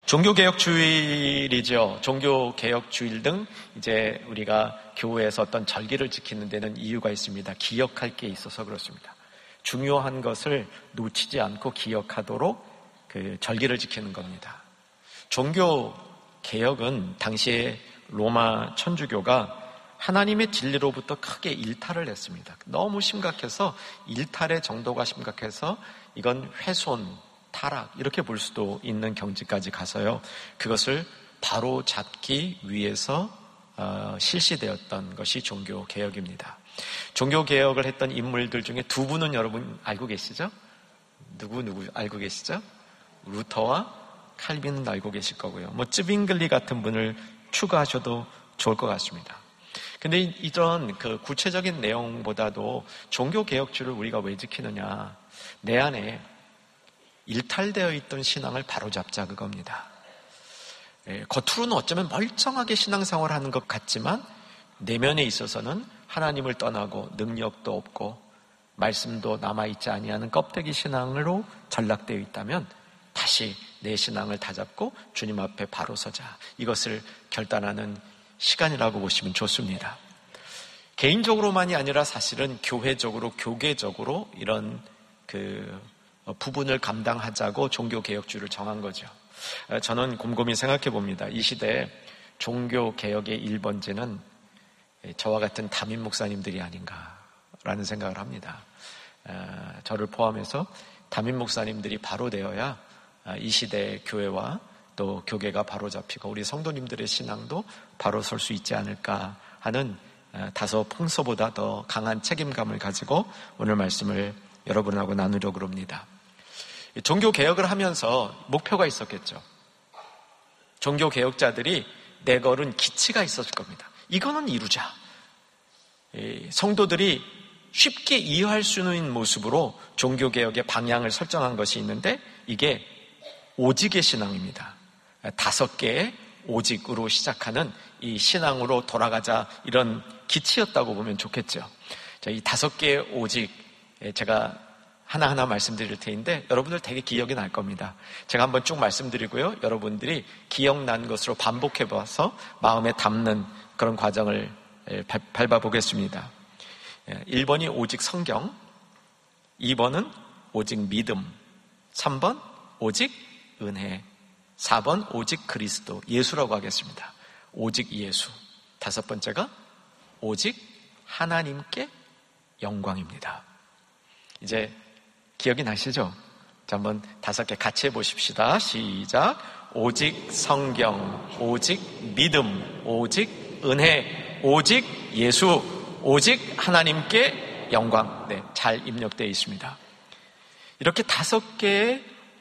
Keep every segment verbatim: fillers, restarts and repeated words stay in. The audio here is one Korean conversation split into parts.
종교개혁 주일이죠. 종교개혁 주일 등 이제 우리가 교회에서 어떤 절기를 지키는 데는 이유가 있습니다. 기억할 게 있어서 그렇습니다. 중요한 것을 놓치지 않고 기억하도록 그 절기를 지키는 겁니다. 종교개혁은 당시에 로마 천주교가 하나님의 진리로부터 크게 일탈을 했습니다. 너무 심각해서 일탈의 정도가 심각해서 이건 훼손, 타락 이렇게 볼 수도 있는 경지까지 가서요. 그것을 바로 잡기 위해서 어, 실시되었던 것이 종교개혁입니다. 종교개혁을 했던 인물들 중에 두 분은 여러분 알고 계시죠? 누구 누구 알고 계시죠? 루터와 칼빈은 알고 계실 거고요. 뭐 쯔빙글리 같은 분을 추가하셔도 좋을 것 같습니다. 근데 이런 그 구체적인 내용보다도 종교개혁주를 우리가 왜 지키느냐? 내 안에 일탈되어 있던 신앙을 바로잡자 그겁니다. 예, 겉으로는 어쩌면 멀쩡하게 신앙생활을 하는 것 같지만 내면에 있어서는 하나님을 떠나고 능력도 없고 말씀도 남아있지 아니하는 껍데기 신앙으로 전락되어 있다면 다시 내 신앙을 다잡고 주님 앞에 바로 서자. 이것을 결단하는 시간이라고 보시면 좋습니다. 개인적으로만이 아니라 사실은 교회적으로, 교계적으로 이런 그 부분을 감당하자고 종교개혁주를 정한 거죠. 저는 곰곰이 생각해 봅니다. 이 시대에 종교개혁의 일 번째는 저와 같은 담임 목사님들이 아닌가라는 생각을 합니다. 저를 포함해서 담임 목사님들이 바로 되어야 이 시대의 교회와 또 교계가 바로 잡히고 우리 성도님들의 신앙도 바로 설 수 있지 않을까 하는 다소 평소보다 더 강한 책임감을 가지고 오늘 말씀을 여러분하고 나누려고 합니다. 종교개혁을 하면서 목표가 있었겠죠. 종교개혁자들이 내걸은 기치가 있었을 겁니다. 이거는 이루자. 성도들이 쉽게 이해할 수 있는 모습으로 종교개혁의 방향을 설정한 것이 있는데 이게 오직의 신앙입니다. 다섯 개의 오직으로 시작하는 이 신앙으로 돌아가자 이런 기치였다고 보면 좋겠죠. 자, 이 다섯 개의 오직 제가 하나하나 말씀드릴 텐데 여러분들 되게 기억이 날 겁니다. 제가 한번 쭉 말씀드리고요. 여러분들이 기억난 것으로 반복해봐서 마음에 담는 그런 과정을 밟아보겠습니다. 일 번이 오직 성경, 이 번은 오직 믿음, 삼 번 오직 은혜, 사 번 오직 그리스도, 예수라고 하겠습니다. 오직 예수. 다섯 번째가 오직 하나님께 영광입니다. 이제 기억이 나시죠? 자, 한번 다섯 개 같이 해보십시다. 시작. 오직 성경, 오직 믿음, 오직 은혜, 오직 예수, 오직 하나님께 영광. 네, 잘 입력되어 있습니다. 이렇게 다섯 개의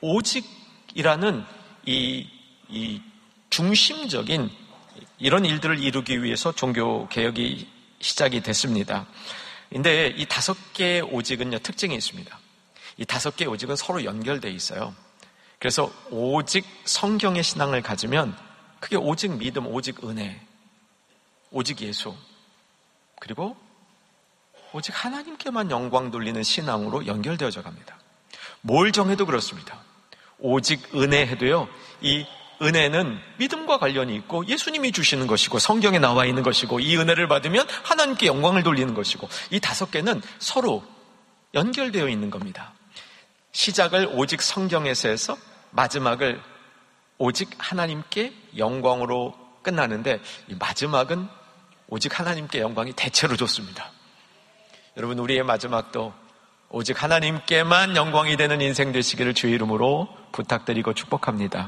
오직이라는 이, 이 중심적인 이런 일들을 이루기 위해서 종교개혁이 시작이 됐습니다. 근데 이 다섯 개의 오직은요, 특징이 있습니다. 이 다섯 개의 오직은 서로 연결되어 있어요. 그래서 오직 성경의 신앙을 가지면 그게 오직 믿음, 오직 은혜, 오직 예수, 그리고 오직 하나님께만 영광 돌리는 신앙으로 연결되어져 갑니다. 뭘 정해도 그렇습니다. 오직 은혜 해도요, 이 은혜는 믿음과 관련이 있고 예수님이 주시는 것이고 성경에 나와 있는 것이고 이 은혜를 받으면 하나님께 영광을 돌리는 것이고 이 다섯 개는 서로 연결되어 있는 겁니다. 시작을 오직 성경에서 해서 마지막을 오직 하나님께 영광으로 끝나는데 이 마지막은 오직 하나님께 영광이 대체로 좋습니다. 여러분, 우리의 마지막도 오직 하나님께만 영광이 되는 인생 되시기를 주의 이름으로 부탁드리고 축복합니다.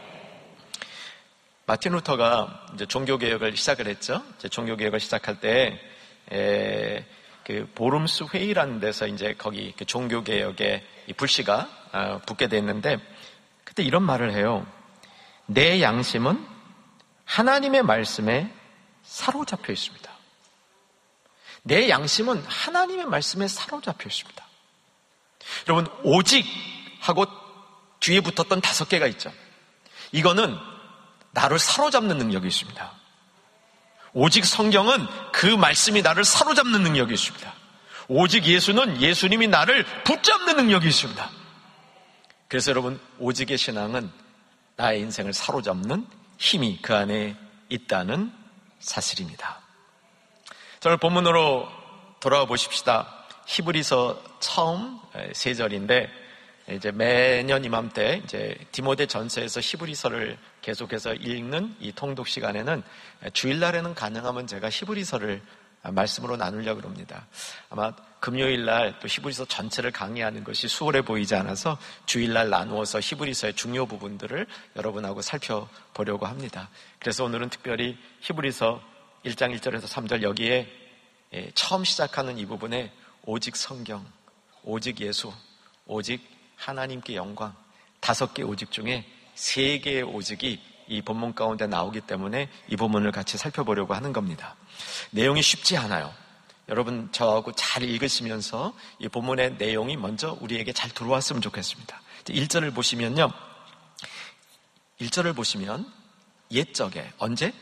마틴 루터가 이제 종교개혁을 시작을 했죠. 이제 종교개혁을 시작할 때, 에, 그 보름스 회의라는 데서 이제 거기 그 종교개혁의 이 불씨가 어, 붙게 됐는데, 그때 이런 말을 해요. 내 양심은 하나님의 말씀에 사로잡혀 있습니다. 내 양심은 하나님의 말씀에 사로잡혀 있습니다. 여러분, 오직 하고 뒤에 붙었던 다섯 개가 있죠. 이거는 나를 사로잡는 능력이 있습니다. 오직 성경은 그 말씀이 나를 사로잡는 능력이 있습니다. 오직 예수는 예수님이 나를 붙잡는 능력이 있습니다. 그래서 여러분, 오직의 신앙은 나의 인생을 사로잡는 힘이 그 안에 있다는 사실입니다. 오늘 본문으로 돌아와 보십시다. 히브리서 처음 세 절인데, 이제 매년 이맘때 이제 디모데 전서에서 히브리서를 계속해서 읽는 이 통독 시간에는 주일날에는 가능하면 제가 히브리서를 말씀으로 나누려고 합니다. 아마 금요일날 또 히브리서 전체를 강의하는 것이 수월해 보이지 않아서 주일날 나누어서 히브리서의 중요 부분들을 여러분하고 살펴보려고 합니다. 그래서 오늘은 특별히 히브리서 일 장 일 절에서 삼 절 여기에 처음 시작하는 이 부분에 오직 성경, 오직 예수, 오직 하나님께 영광, 다섯 개 오직 중에 세 개의 오직이 이 본문 가운데 나오기 때문에 이 본문을 같이 살펴보려고 하는 겁니다. 내용이 쉽지 않아요. 여러분 저하고 잘 읽으시면서 이 본문의 내용이 먼저 우리에게 잘 들어왔으면 좋겠습니다. 일 절을 보시면요, 일 절을 보시면 옛적에 언제?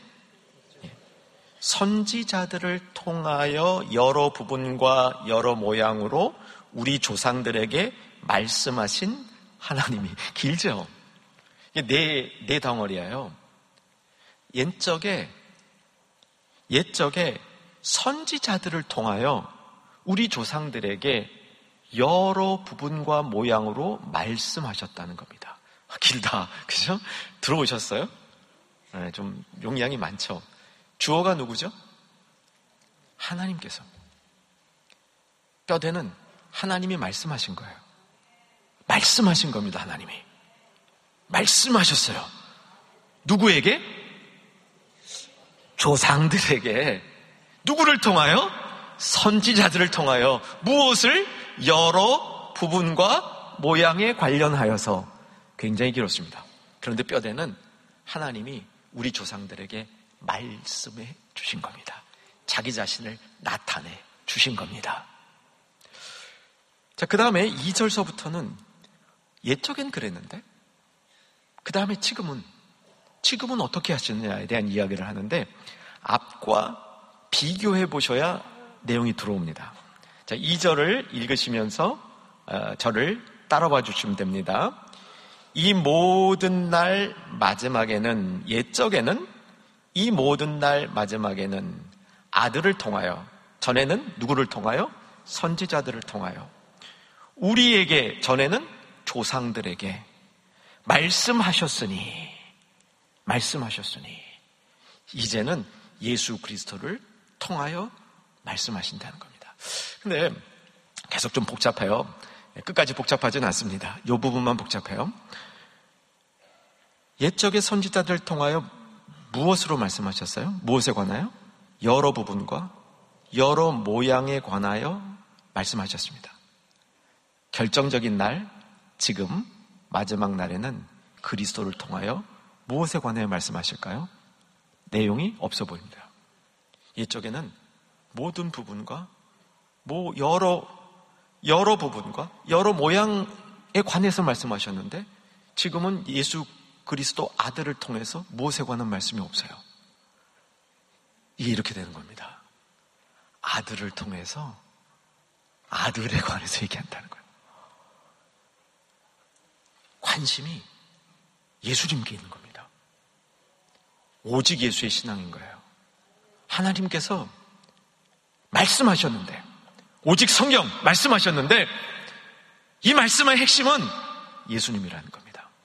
선지자들을 통하여 여러 부분과 여러 모양으로 우리 조상들에게 말씀하신 하나님이. 길죠? 이게 네, 네 덩어리예요. 옛적에, 옛적에 선지자들을 통하여 우리 조상들에게 여러 부분과 모양으로 말씀하셨다는 겁니다. 길다. 그죠? 들어오셨어요? 네, 좀 용량이 많죠? 주어가 누구죠? 하나님께서. 뼈대는 하나님이 말씀하신 거예요. 말씀하신 겁니다. 하나님이 말씀하셨어요. 누구에게? 조상들에게. 누구를 통하여? 선지자들을 통하여. 무엇을? 여러 부분과 모양에 관련하여서. 굉장히 길었습니다. 그런데 뼈대는 하나님이 우리 조상들에게 말씀해 주신 겁니다. 자기 자신을 나타내 주신 겁니다. 자, 그 다음에 이 절서부터는 옛적엔 그랬는데, 그 다음에 지금은, 지금은 어떻게 하시느냐에 대한 이야기를 하는데, 앞과 비교해 보셔야 내용이 들어옵니다. 자, 이 절을 읽으시면서 어, 저를 따라와 주시면 됩니다. 이 모든 날 마지막에는, 옛적에는 이 모든 날 마지막에는 아들을 통하여, 전에는 누구를 통하여? 선지자들을 통하여, 우리에게, 전에는 조상들에게 말씀하셨으니, 말씀하셨으니, 이제는 예수 그리스도를 통하여 말씀하신다는 겁니다. 근데 계속 좀 복잡해요. 끝까지 복잡하지는 않습니다. 이 부분만 복잡해요. 옛적의 선지자들을 통하여 무엇으로 말씀하셨어요? 무엇에 관하여? 여러 부분과 여러 모양에 관하여 말씀하셨습니다. 결정적인 날, 지금 마지막 날에는 그리스도를 통하여 무엇에 관하여 말씀하실까요? 내용이 없어 보입니다. 이쪽에는 모든 부분과 뭐 여러 여러 부분과 여러 모양에 관해서 말씀하셨는데, 지금은 예수 그리스도 아들을 통해서 무엇에 관한 말씀이 없어요. 이게 이렇게 되는 겁니다. 아들을 통해서 아들에 관해서 얘기한다는 거예요. 관심이 예수님께 있는 겁니다. 오직 예수의 신앙인 거예요. 하나님께서 말씀하셨는데, 오직 성경 말씀하셨는데, 이 말씀의 핵심은 예수님이라는 겁니다.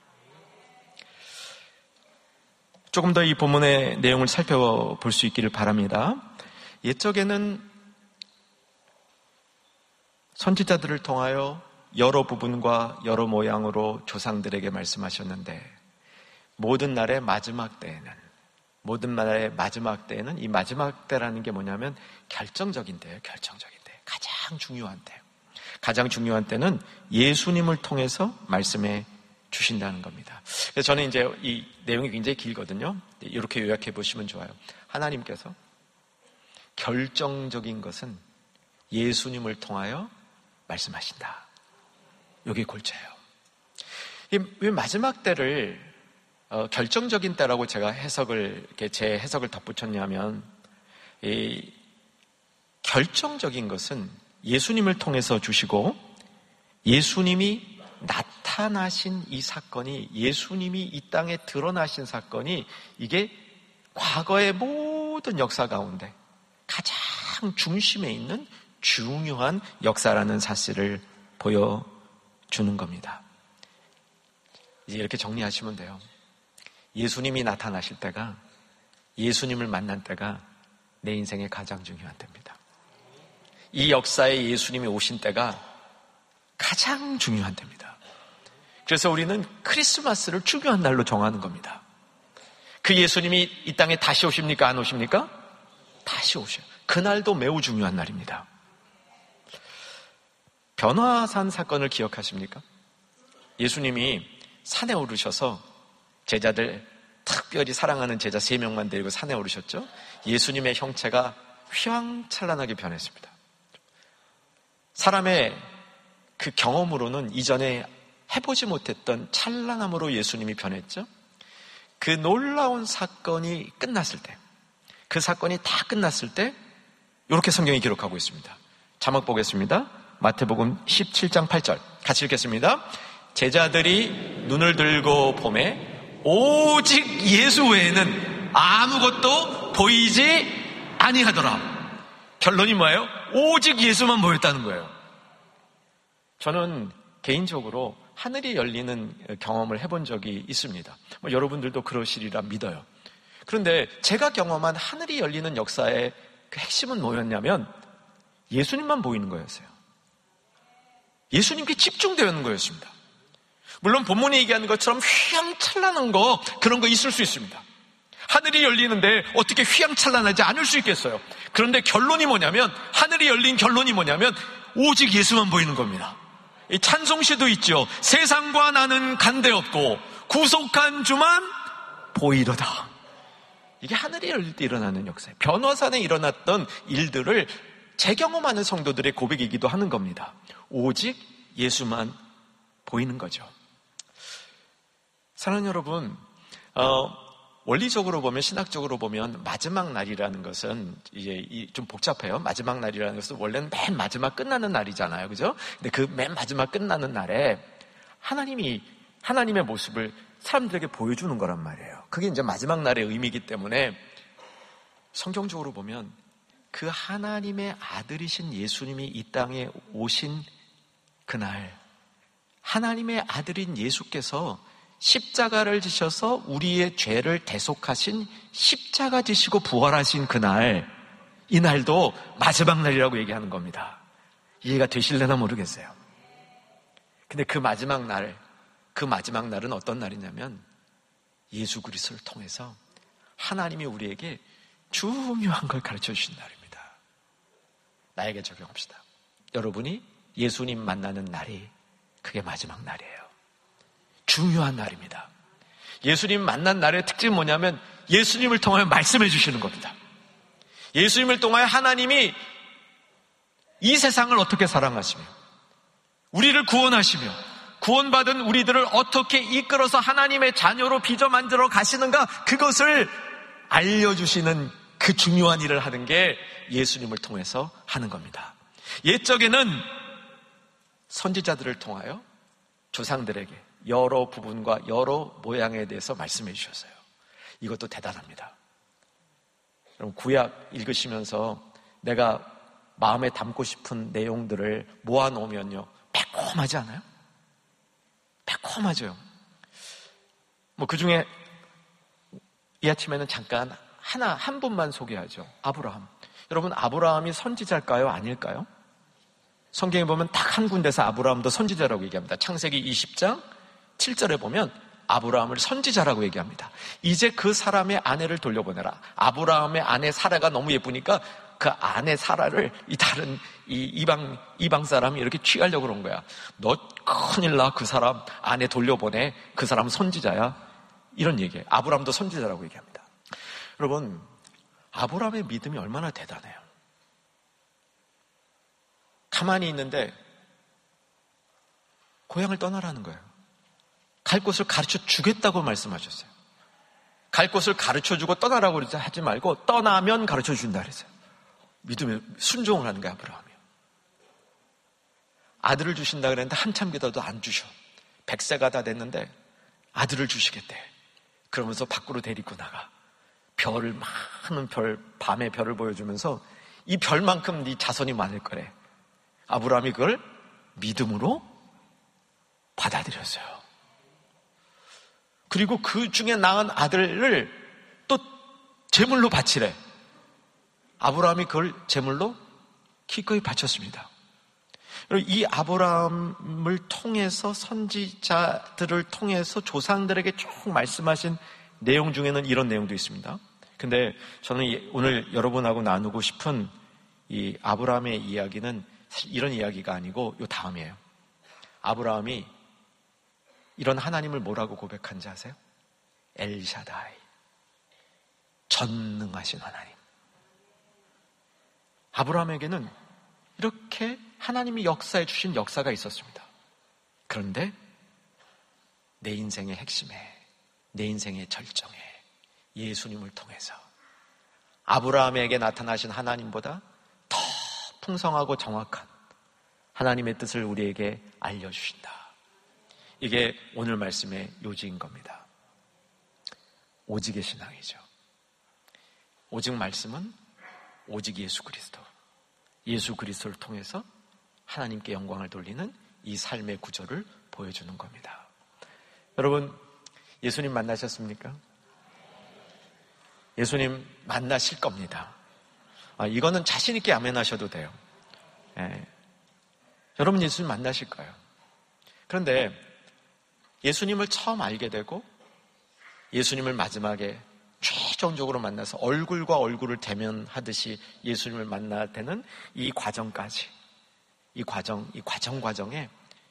조금 더 이 본문의 내용을 살펴볼 수 있기를 바랍니다. 옛적에는 선지자들을 통하여 여러 부분과 여러 모양으로 조상들에게 말씀하셨는데, 모든 날의 마지막 때에는, 모든 날의 마지막 때에는, 이 마지막 때라는 게 뭐냐면 결정적인 때예요. 결정적인 때. 가장 중요한 때. 가장 중요한 때는 예수님을 통해서 말씀해 주신다는 겁니다. 그래서 저는 이제 이 내용이 굉장히 길거든요. 이렇게 요약해 보시면 좋아요. 하나님께서 결정적인 것은 예수님을 통하여 말씀하신다. 이게 골자예요. 왜 마지막 때를 어, 결정적인 때라고 제가 해석을, 이렇게 제 해석을 덧붙였냐면, 이 결정적인 것은 예수님을 통해서 주시고, 예수님이 나타 나타나신 이 사건이, 예수님이 이 땅에 드러나신 사건이, 이게 과거의 모든 역사 가운데 가장 중심에 있는 중요한 역사라는 사실을 보여주는 겁니다. 이제 이렇게 정리하시면 돼요. 예수님이 나타나실 때가, 예수님을 만난 때가 내 인생의 가장 중요한 때입니다. 이 역사에 예수님이 오신 때가 가장 중요한 때입니다. 그래서 우리는 크리스마스를 중요한 날로 정하는 겁니다. 그 예수님이 이 땅에 다시 오십니까? 안 오십니까? 다시 오셔요. 그날도 매우 중요한 날입니다. 변화산 사건을 기억하십니까? 예수님이 산에 오르셔서 제자들, 특별히 사랑하는 제자 세 명만 데리고 산에 오르셨죠? 예수님의 형체가 휘황찬란하게 변했습니다. 사람의 그 경험으로는 이전에 해보지 못했던 찬란함으로 예수님이 변했죠? 그 놀라운 사건이 끝났을 때, 그 사건이 다 끝났을 때 이렇게 성경이 기록하고 있습니다. 자막 보겠습니다. 마태복음 십칠 장 팔 절 같이 읽겠습니다. 제자들이 눈을 들고 보매 오직 예수 외에는 아무것도 보이지 아니하더라. 결론이 뭐예요? 오직 예수만 보였다는 거예요. 저는 개인적으로 하늘이 열리는 경험을 해본 적이 있습니다. 뭐 여러분들도 그러시리라 믿어요. 그런데 제가 경험한 하늘이 열리는 역사의 그 핵심은 뭐였냐면 예수님만 보이는 거였어요. 예수님께 집중되어 있는 거였습니다. 물론 본문이 얘기하는 것처럼 휘황찬란한 거, 그런 거 있을 수 있습니다. 하늘이 열리는데 어떻게 휘황찬란하지 않을 수 있겠어요. 그런데 결론이 뭐냐면, 하늘이 열린 결론이 뭐냐면 오직 예수만 보이는 겁니다. 이 찬송시도 있죠. 세상과 나는 간데없고 구속한 주만 보이로다. 이게 하늘이 열릴 때 일어나는 역사예요. 변화산에 일어났던 일들을 재경험하는 성도들의 고백이기도 하는 겁니다. 오직 예수만 보이는 거죠. 사랑하는 여러분, 어, 원리적으로 보면, 신학적으로 보면 마지막 날이라는 것은 이제 좀 복잡해요. 마지막 날이라는 것은 원래는 맨 마지막 끝나는 날이잖아요, 그죠? 근데 그 맨 마지막 끝나는 날에 하나님이 하나님의 모습을 사람들에게 보여주는 거란 말이에요. 그게 이제 마지막 날의 의미이기 때문에 성경적으로 보면 그 하나님의 아들이신 예수님이 이 땅에 오신 그날, 하나님의 아들인 예수께서 십자가를 지셔서 우리의 죄를 대속하신, 십자가 지시고 부활하신 그날, 이 날도 마지막 날이라고 얘기하는 겁니다. 이해가 되실려나 모르겠어요. 근데 그 마지막 날, 그 마지막 날은 어떤 날이냐면 예수 그리스도를 통해서 하나님이 우리에게 중요한 걸 가르쳐 주신 날입니다. 나에게 적용합시다. 여러분이 예수님 만나는 날이 그게 마지막 날이에요. 중요한 날입니다. 예수님 만난 날의 특징은 뭐냐면 예수님을 통하여 말씀해 주시는 겁니다. 예수님을 통하여 하나님이 이 세상을 어떻게 사랑하시며 우리를 구원하시며 구원받은 우리들을 어떻게 이끌어서 하나님의 자녀로 빚어 만들어 가시는가, 그것을 알려주시는 그 중요한 일을 하는 게 예수님을 통해서 하는 겁니다. 옛적에는 선지자들을 통하여 조상들에게 여러 부분과 여러 모양에 대해서 말씀해 주셨어요. 이것도 대단합니다. 여러분, 구약 읽으시면서 내가 마음에 담고 싶은 내용들을 모아놓으면요, 매콤하지 않아요? 매콤하죠. 뭐 그 중에 이 아침에는 잠깐 하나, 한 분만 소개하죠. 아브라함. 여러분, 아브라함이 선지자일까요? 아닐까요? 성경에 보면 딱 한 군데서 아브라함도 선지자라고 얘기합니다. 창세기 이십 장 칠 절에 보면 아브라함을 선지자라고 얘기합니다. 이제 그 사람의 아내를 돌려보내라. 아브라함의 아내 사라가 너무 예쁘니까 그 아내 사라를 이 다른 이 이방 이방 사람이 이렇게 취하려고 그런 거야. 너 큰일 나. 그 사람 아내 돌려보내. 그 사람은 선지자야. 이런 얘기예요. 아브라함도 선지자라고 얘기합니다. 여러분, 아브라함의 믿음이 얼마나 대단해요. 가만히 있는데 고향을 떠나라는 거예요. 갈 곳을 가르쳐 주겠다고 말씀하셨어요. 갈 곳을 가르쳐 주고 떠나라고 하지 말고 떠나면 가르쳐 준다 그랬어요. 믿음에 순종을 하는 거야, 아브라함이. 아들을 주신다 그랬는데 한참 기다려도 안 주셔. 백 세가 다 됐는데 아들을 주시겠대. 그러면서 밖으로 데리고 나가. 별을, 많은 별, 밤의 별을 보여주면서 이 별만큼 네 자손이 많을 거래. 아브라함이 그걸 믿음으로 받아들였어요. 그리고 그 중에 낳은 아들을 또 제물로 바치래. 아브라함이 그걸 제물로 기꺼이 바쳤습니다. 이 아브라함을 통해서, 선지자들을 통해서 조상들에게 쭉 말씀하신 내용 중에는 이런 내용도 있습니다. 근데 저는 오늘 여러분하고 나누고 싶은 이 아브라함의 이야기는 사실 이런 이야기가 아니고 이 다음이에요. 아브라함이 이런 하나님을 뭐라고 고백한지 아세요? 엘샤다이, 전능하신 하나님. 아브라함에게는 이렇게 하나님이 역사해 주신 역사가 있었습니다. 그런데 내 인생의 핵심에, 내 인생의 절정에 예수님을 통해서 아브라함에게 나타나신 하나님보다 더 풍성하고 정확한 하나님의 뜻을 우리에게 알려주신다. 이게 오늘 말씀의 요지인 겁니다. 오직의 신앙이죠. 오직 말씀은 오직 예수 그리스도, 예수 그리스도를 통해서 하나님께 영광을 돌리는 이 삶의 구조를 보여주는 겁니다. 여러분, 예수님 만나셨습니까? 예수님 만나실 겁니다. 아, 이거는 자신 있게 아멘하셔도 돼요. 예. 여러분, 예수님 만나실 거예요. 그런데 예수님을 처음 알게 되고 예수님을 마지막에 최종적으로 만나서 얼굴과 얼굴을 대면하듯이 예수님을 만날 때는 이 과정까지, 이 과정, 이 과정 과정에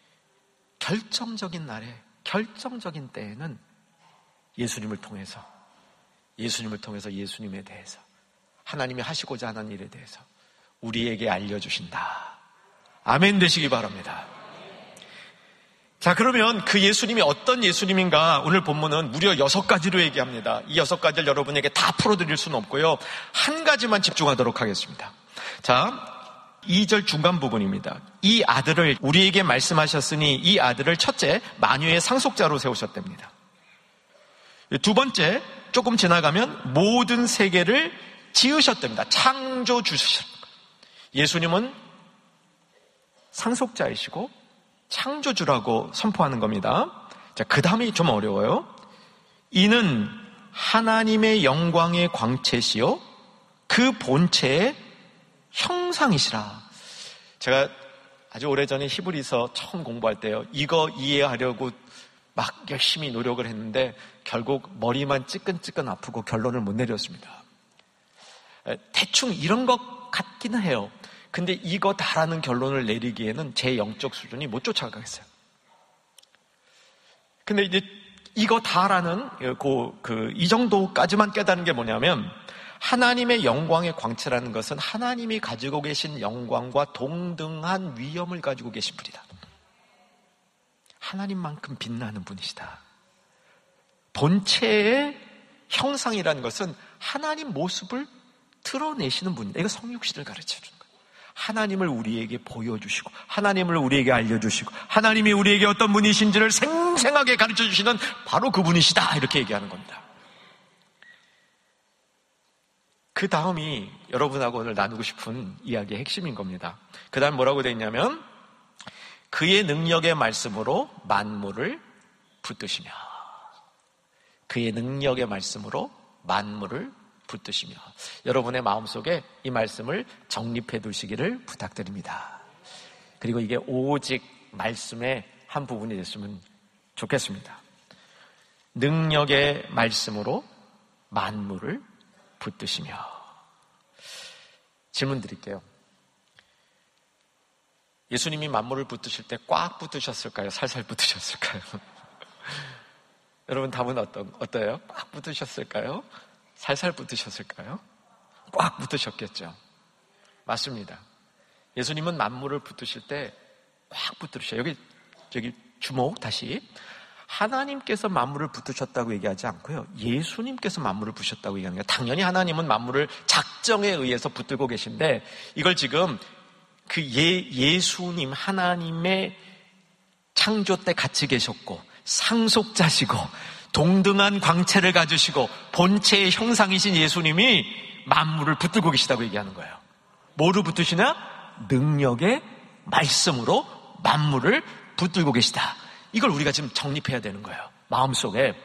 결정적인 날에, 결정적인 때에는 예수님을 통해서, 예수님을 통해서 예수님에 대해서, 하나님이 하시고자 하는 일에 대해서 우리에게 알려주신다. 아멘 되시기 바랍니다. 자, 그러면 그 예수님이 어떤 예수님인가 오늘 본문은 무려 여섯 가지로 얘기합니다. 이 여섯 가지를 여러분에게 다 풀어드릴 수는 없고요. 한 가지만 집중하도록 하겠습니다. 자, 이 절 중간 부분입니다. 이 아들을 우리에게 말씀하셨으니 이 아들을 첫째 만유의 상속자로 세우셨답니다. 두 번째 조금 지나가면 모든 세계를 지으셨답니다. 창조주셨습니다. 예수님은 상속자이시고 창조주라고 선포하는 겁니다. 자, 그 다음이 좀 어려워요. 이는 하나님의 영광의 광채시요 그 본체의 형상이시라. 제가 아주 오래전에 히브리서 처음 공부할 때요, 이거 이해하려고 막 열심히 노력을 했는데 결국 머리만 찌끈찌끈 아프고 결론을 못 내렸습니다. 대충 이런 것 같기는 해요. 근데 이거 다라는 결론을 내리기에는 제 영적 수준이 못 쫓아가겠어요. 근데 이제 이거 다라는 그, 그, 이 정도까지만 깨닫는 게 뭐냐면 하나님의 영광의 광채라는 것은 하나님이 가지고 계신 영광과 동등한 위엄을 가지고 계신 분이다. 하나님만큼 빛나는 분이시다. 본체의 형상이라는 것은 하나님 모습을 드러내시는 분이다. 이거 성육신을 가르쳐주는 거예요. 하나님을 우리에게 보여주시고 하나님을 우리에게 알려주시고 하나님이 우리에게 어떤 분이신지를 생생하게 가르쳐주시는 바로 그분이시다. 이렇게 얘기하는 겁니다. 그 다음이 여러분하고 오늘 나누고 싶은 이야기의 핵심인 겁니다. 그 다음 뭐라고 되어 있냐면 그의 능력의 말씀으로 만물을 붙드시며, 그의 능력의 말씀으로 만물을 붙드시며. 여러분의 마음속에 이 말씀을 정립해 두시기를 부탁드립니다. 그리고 이게 오직 말씀의 한 부분이 됐으면 좋겠습니다. 능력의 말씀으로 만물을 붙드시며. 질문 드릴게요. 예수님이 만물을 붙드실 때 꽉 붙드셨을까요? 살살 붙드셨을까요? 여러분 답은 어떤, 어때요? 꽉 붙드셨을까요? 살살 붙으셨을까요? 꽉 붙으셨겠죠. 맞습니다. 예수님은 만물을 붙으실 때 꽉 붙으셔요. 여기 저기 주목 다시. 하나님께서 만물을 붙으셨다고 얘기하지 않고요, 예수님께서 만물을 붙으셨다고 얘기하는 거예요. 당연히 하나님은 만물을 작정에 의해서 붙들고 계신데 이걸 지금 그 예, 예수님 하나님의 창조 때 같이 계셨고 상속자시고 동등한 광채를 가지시고 본체의 형상이신 예수님이 만물을 붙들고 계시다고 얘기하는 거예요. 뭐로 붙드시냐? 능력의 말씀으로 만물을 붙들고 계시다. 이걸 우리가 지금 정립해야 되는 거예요. 마음속에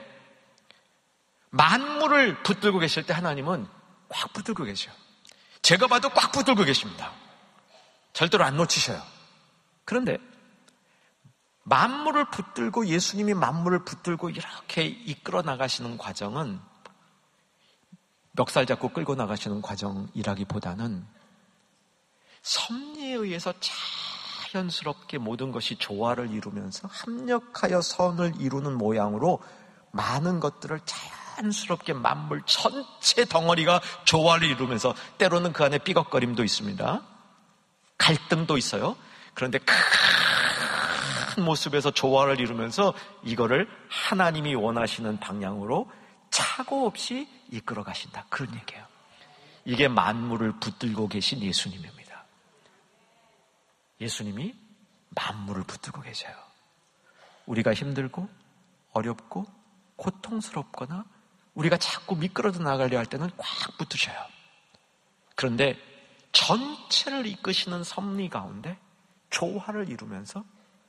만물을 붙들고 계실 때 하나님은 꽉 붙들고 계셔요. 제가 봐도 꽉 붙들고 계십니다. 절대로 안 놓치셔요. 그런데 만물을 붙들고 예수님이 만물을 붙들고 이렇게 이끌어 나가시는 과정은 멱살 잡고 끌고 나가시는 과정이라기보다는 섭리에 의해서 자연스럽게 모든 것이 조화를 이루면서 합력하여 선을 이루는 모양으로 많은 것들을 자연스럽게 만물 전체 덩어리가 조화를 이루면서 때로는 그 안에 삐걱거림도 있습니다. 갈등도 있어요. 그런데 큰 모습에서 조화를 이루면서 이거를 하나님이 원하시는 방향으로 착오 없이 이끌어 가신다. 그런 얘기예요. 이게 만물을 붙들고 계신 예수님입니다. 예수님이 만물을 붙들고 계셔요. 우리가 힘들고 어렵고 고통스럽거나 우리가 자꾸 미끄러져 나가려 할 때는 꽉 붙으셔요. 그런데 전체를 이끄시는 섭리 가운데 조화를 이루면서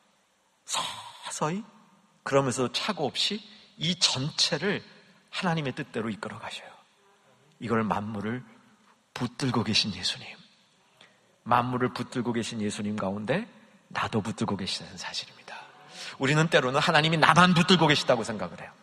서서히 그러면서 착오 없이 이 전체를 하나님의 뜻대로 이끌어 가셔요. 이걸 만물을 붙들고 계신 예수님. 만물을 붙들고 계신 예수님 가운데 나도 붙들고 계시다는 사실입니다. 우리는 때로는 하나님이 나만 붙들고 계시다고 생각을 해요.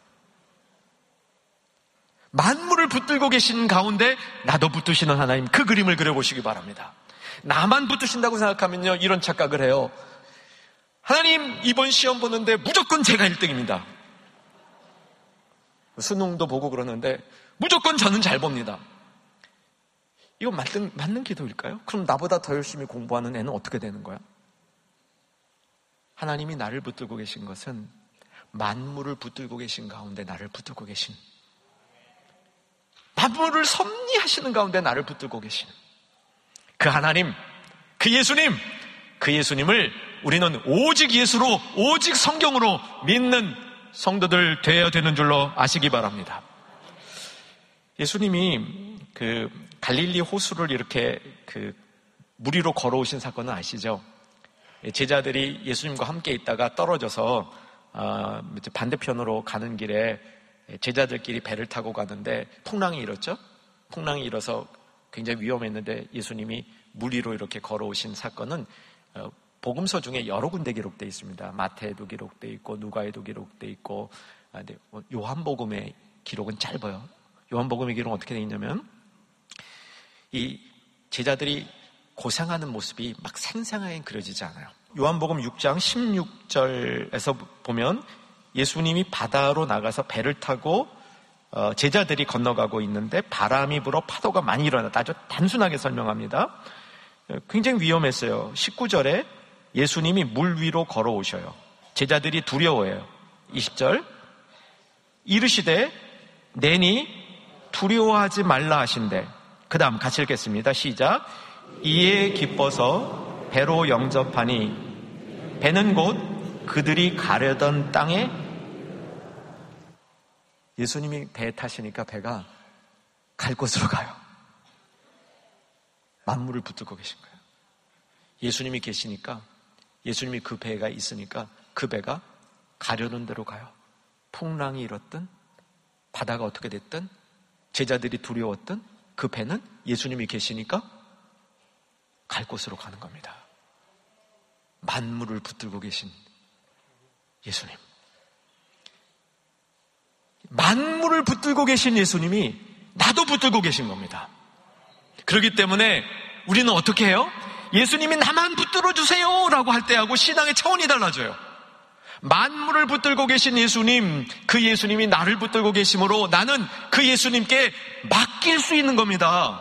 만물을 붙들고 계신 가운데 나도 붙드시는 하나님, 그 그림을 그려보시기 바랍니다. 나만 붙드신다고 생각하면요, 이런 착각을 해요. 하나님, 이번 시험 보는데 무조건 제가 일 등입니다. 수능도 보고 그러는데 무조건 저는 잘 봅니다. 이거 맞는, 맞는 기도일까요? 그럼 나보다 더 열심히 공부하는 애는 어떻게 되는 거야? 하나님이 나를 붙들고 계신 것은 만물을 붙들고 계신 가운데 나를 붙들고 계신, 만물을 섭리하시는 가운데 나를 붙들고 계신 그 하나님, 그 예수님, 그 예수님을 우리는 오직 예수로, 오직 성경으로 믿는 성도들 되어야 되는 줄로 아시기 바랍니다. 예수님이 그 갈릴리 호수를 이렇게 그 무리로 걸어오신 사건은 아시죠? 제자들이 예수님과 함께 있다가 떨어져서 어, 반대편으로 가는 길에 제자들끼리 배를 타고 가는데 풍랑이 일었죠? 풍랑이 일어서 굉장히 위험했는데 예수님이 무리로 이렇게 걸어오신 사건은 어, 복음서 중에 여러 군데 기록되어 있습니다. 마태에도 기록되어 있고 누가에도 기록되어 있고, 아, 네, 요한복음의 기록은 짧아요. 요한복음의 기록은 어떻게 되어 있냐면 이 제자들이 고생하는 모습이 막 생생하게 그려지지 않아요. 요한복음 육 장 십육 절에서 보면 예수님이 바다로 나가서 배를 타고 어, 제자들이 건너가고 있는데 바람이 불어 파도가 많이 일어났다. 아주 단순하게 설명합니다. 굉장히 위험했어요. 십구 절에 예수님이 물 위로 걸어오셔요. 제자들이 두려워해요. 이십 절 이르시되 내니 두려워하지 말라 하신대. 그 다음 같이 읽겠습니다. 시작. 이에 기뻐서 배로 영접하니 배는 곧 그들이 가려던 땅에, 예수님이 배에 타시니까 배가 갈 곳으로 가요. 만물을 붙들고 계신 거예요. 예수님이 계시니까, 예수님이 그 배가 있으니까 그 배가 가려는 대로 가요. 풍랑이 일었든 바다가 어떻게 됐든 제자들이 두려웠든 그 배는 예수님이 계시니까 갈 곳으로 가는 겁니다. 만물을 붙들고 계신 예수님. 만물을 붙들고 계신 예수님이 나도 붙들고 계신 겁니다. 그렇기 때문에 우리는 어떻게 해요? 예수님이 나만 붙들어 주세요 라고 할 때하고 신앙의 차원이 달라져요. 만물을 붙들고 계신 예수님, 그 예수님이 나를 붙들고 계심으로 나는 그 예수님께 맡길 수 있는 겁니다.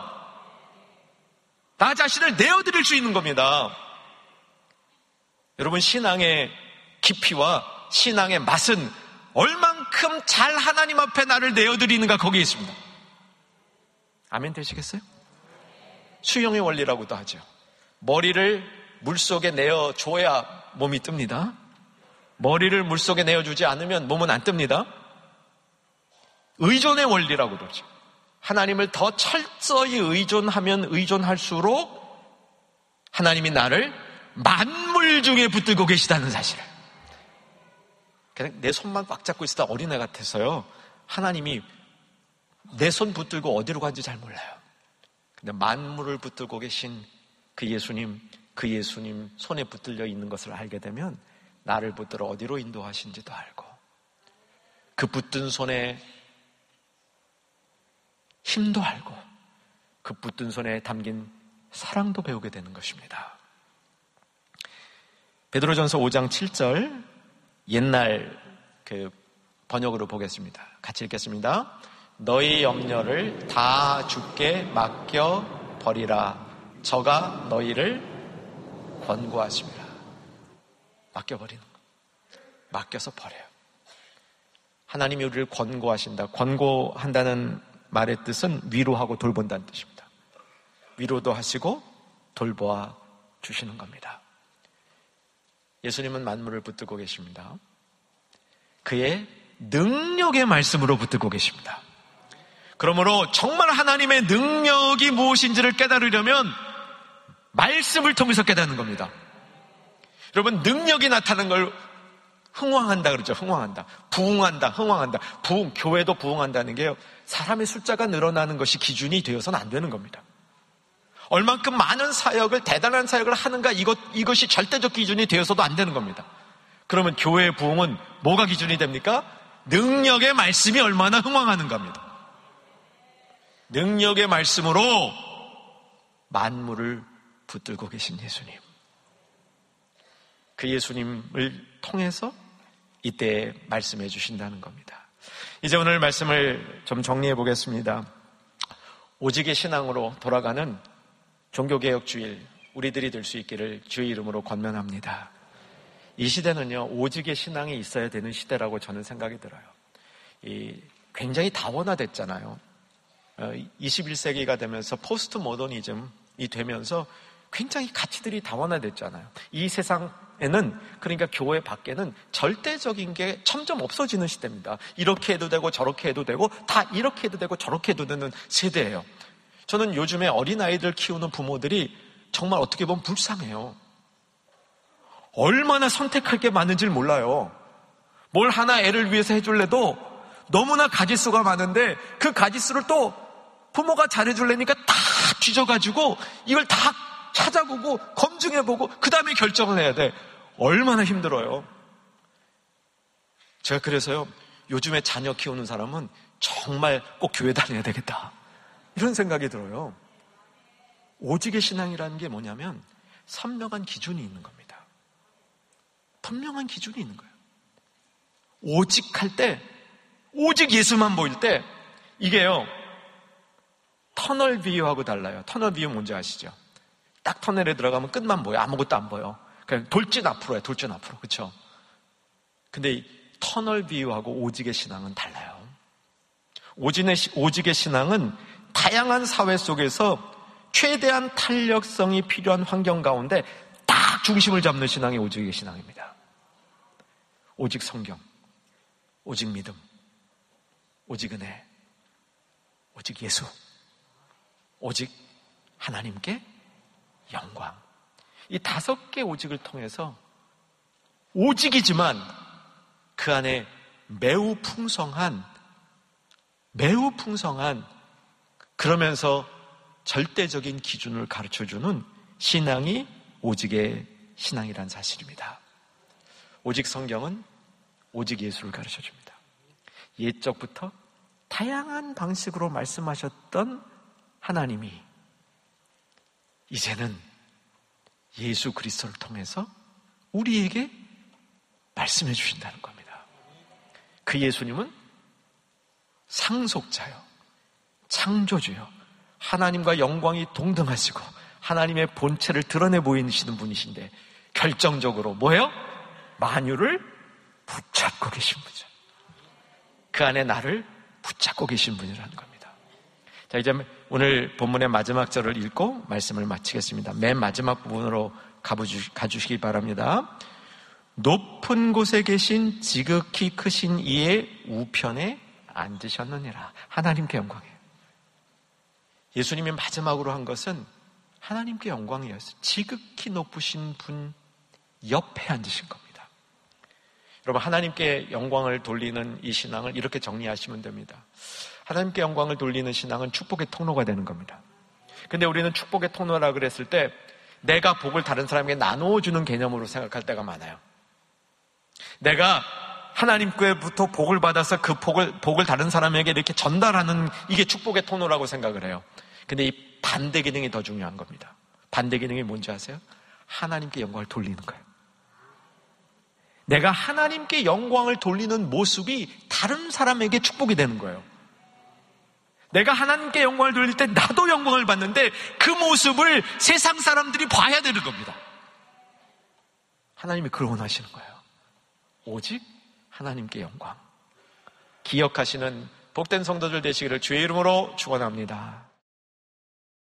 나 자신을 내어드릴 수 있는 겁니다. 여러분, 신앙의 깊이와 신앙의 맛은 얼만큼 잘 하나님 앞에 나를 내어드리는가, 거기에 있습니다. 아멘 되시겠어요? 수영의 원리라고도 하죠. 머리를 물속에 내어줘야 몸이 뜹니다. 머리를 물속에 내어주지 않으면 몸은 안 뜹니다. 의존의 원리라고 그러죠. 하나님을 더 철저히 의존하면 의존할수록 하나님이 나를 만물 중에 붙들고 계시다는 사실을. 그냥 내 손만 꽉 잡고 있었다 어린애 같아서요. 하나님이 내 손 붙들고 어디로 간지 잘 몰라요. 근데 만물을 붙들고 계신 그 예수님, 그 예수님 손에 붙들려 있는 것을 알게 되면 나를 붙들어 어디로 인도하신지도 알고 그 붙든 손에 힘도 알고 그 붙든 손에 담긴 사랑도 배우게 되는 것입니다. 베드로전서 오 장 칠 절 옛날 그 번역으로 보겠습니다. 같이 읽겠습니다. 너희 염려를 다 주께 맡겨 버리라. 저가 너희를 권고하십니다. 맡겨버리는 거. 맡겨서 버려요. 하나님이 우리를 권고하신다. 권고한다는 말의 뜻은 위로하고 돌본다는 뜻입니다. 위로도 하시고 돌보아 주시는 겁니다. 예수님은 만물을 붙들고 계십니다. 그의 능력의 말씀으로 붙들고 계십니다. 그러므로 정말 하나님의 능력이 무엇인지를 깨달으려면 말씀을 통해서 깨닫는 겁니다. 여러분, 능력이 나타나는 걸 흥왕한다 그러죠. 흥왕한다. 부흥한다. 흥왕한다. 부흥, 교회도 부흥한다는 게요. 사람의 숫자가 늘어나는 것이 기준이 되어서는 안 되는 겁니다. 얼만큼 많은 사역을, 대단한 사역을 하는가, 이것, 이것이 절대적 기준이 되어서도 안 되는 겁니다. 그러면 교회의 부흥은 뭐가 기준이 됩니까? 능력의 말씀이 얼마나 흥왕하는가입니다. 능력의 말씀으로 만물을 붙들고 계신 예수님. 그 예수님을 통해서 이때 말씀해 주신다는 겁니다. 이제 오늘 말씀을 좀 정리해 보겠습니다. 오직의 신앙으로 돌아가는 종교개혁주일 우리들이 될 수 있기를 주의 이름으로 권면합니다. 이 시대는요, 오직의 신앙이 있어야 되는 시대라고 저는 생각이 들어요. 이 굉장히 다원화됐잖아요. 이십일 세기가 되면서 포스트 모더니즘이 되면서 굉장히 가치들이 다원화됐잖아요. 이 세상에는, 그러니까 교회 밖에는 절대적인 게 점점 없어지는 시대입니다. 이렇게 해도 되고 저렇게 해도 되고 다 이렇게 해도 되고 저렇게 해도 되는 세대예요. 저는 요즘에 어린아이들 키우는 부모들이 정말 어떻게 보면 불쌍해요. 얼마나 선택할 게 많은지를 몰라요. 뭘 하나 애를 위해서 해줄래도 너무나 가지수가 많은데 그 가지수를 또 부모가 잘해줄래니까 다 뒤져가지고 이걸 다 찾아보고 검증해보고 그 다음에 결정을 해야 돼. 얼마나 힘들어요. 제가 그래서요, 요즘에 자녀 키우는 사람은 정말 꼭 교회 다녀야 되겠다, 이런 생각이 들어요. 오직의 신앙이라는 게 뭐냐면 선명한 기준이 있는 겁니다. 분명한 기준이 있는 거예요. 오직 할 때, 오직 예수만 보일 때, 이게요, 터널 뷰하고 달라요. 터널 뷰 뭔지 아시죠? 딱 터널에 들어가면 끝만 보여. 아무것도 안 보여. 그냥 돌진 앞으로야, 돌진 앞으로. 그렇죠? 근데 이 터널 뷰하고 오직의 신앙은 달라요. 오직의, 오직의 신앙은 다양한 사회 속에서 최대한 탄력성이 필요한 환경 가운데 딱 중심을 잡는 신앙이 오직의 신앙입니다. 오직 성경, 오직 믿음, 오직 은혜, 오직 예수, 오직 하나님께 영광. 이 다섯 개 오직을 통해서 오직이지만 그 안에 매우 풍성한, 매우 풍성한, 그러면서 절대적인 기준을 가르쳐주는 신앙이 오직의 신앙이란 사실입니다. 오직 성경은 오직 예수를 가르쳐줍니다. 옛적부터 다양한 방식으로 말씀하셨던 하나님이 이제는 예수 그리스도를 통해서 우리에게 말씀해 주신다는 겁니다. 그 예수님은 상속자요, 창조주요, 하나님과 영광이 동등하시고 하나님의 본체를 드러내 보이시는 분이신데 결정적으로 뭐예요? 만유를 붙잡고 계신 분이죠. 그 안에 나를 붙잡고 계신 분이라는 겁니다. 자, 이제 오늘 본문의 마지막 절을 읽고 말씀을 마치겠습니다. 맨 마지막 부분으로 가주시기 바랍니다. 높은 곳에 계신 지극히 크신 이의 우편에 앉으셨느니라. 하나님께 영광이에요. 예수님이 마지막으로 한 것은 하나님께 영광이었어요. 지극히 높으신 분 옆에 앉으신 겁니다. 여러분, 하나님께 영광을 돌리는 이 신앙을 이렇게 정리하시면 됩니다. 하나님께 영광을 돌리는 신앙은 축복의 통로가 되는 겁니다. 근데 우리는 축복의 통로라 그랬을 때 내가 복을 다른 사람에게 나누어주는 개념으로 생각할 때가 많아요. 내가 하나님께부터 복을 받아서 그 복을, 복을 다른 사람에게 이렇게 전달하는 이게 축복의 통로라고 생각을 해요. 근데 이 반대 기능이 더 중요한 겁니다. 반대 기능이 뭔지 아세요? 하나님께 영광을 돌리는 거예요. 내가 하나님께 영광을 돌리는 모습이 다른 사람에게 축복이 되는 거예요. 내가 하나님께 영광을 돌릴 때 나도 영광을 받는데 그 모습을 세상 사람들이 봐야 되는 겁니다. 하나님이 그걸 원하시는 거예요. 오직 하나님께 영광. 기억하시는 복된 성도들 되시기를 주의 이름으로 축원합니다.